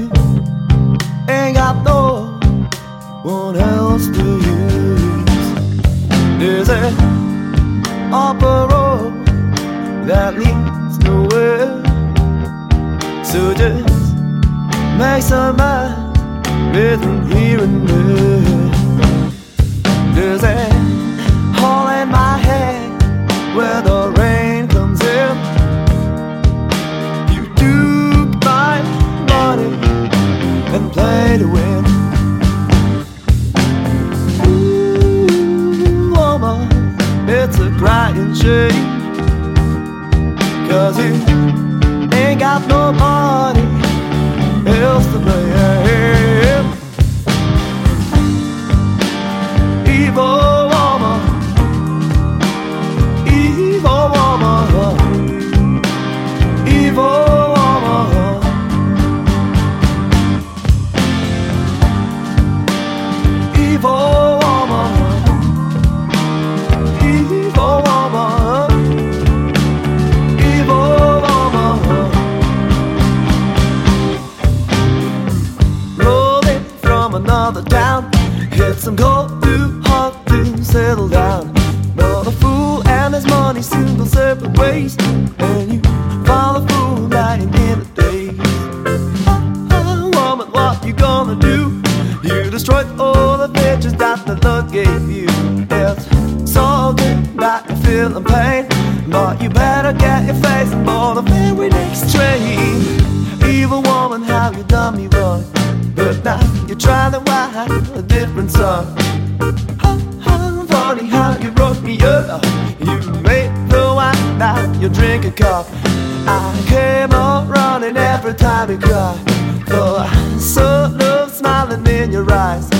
you ain't got no one else to use. There's an upper road that leads nowhere, so just make some mind between here and there. There's a hole in my head where the rain comes in. You do buy money and play to win. Ooh, woman, it's a crying shame, 'cause you ain't got nobody else to blame. Evil woman, evil woman, evil woman, evil woman, evil woman, evil woman. Rolling from another town, hit some gold too hard to settle down. But a fool and his money soon go separate ways, and you follow a fool lying in the days. Oh, woman, what you gonna do? You destroyed all the pictures that the Lord gave you. It's so good that you're feeling pain, but you better get your face on board the very next train. Evil woman, how you done me wrong, but now you're trying to write a different song. Funny how you broke me up. You made the wine, now you drink a cup. I came on running every time you cry, for I saw love smiling in your eyes.